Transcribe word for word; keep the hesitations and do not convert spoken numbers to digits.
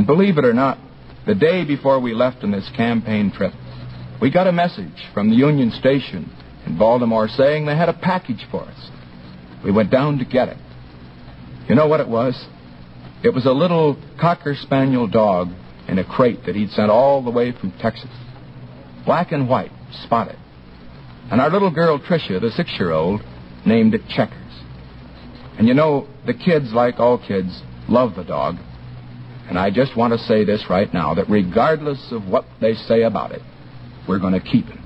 believe it or not, the day before we left on this campaign trip, we got a message from the Union Station in Baltimore saying they had a package for us. We went down to get it. You know what it was? It was a little Cocker Spaniel dog in a crate that he'd sent all the way from Texas. Black and white, spotted. And our little girl, Tricia, the six-year-old, named it Checkers. And you know, the kids, like all kids, love the dog. And I just want to say this right now, that regardless of what they say about it, we're going to keep him.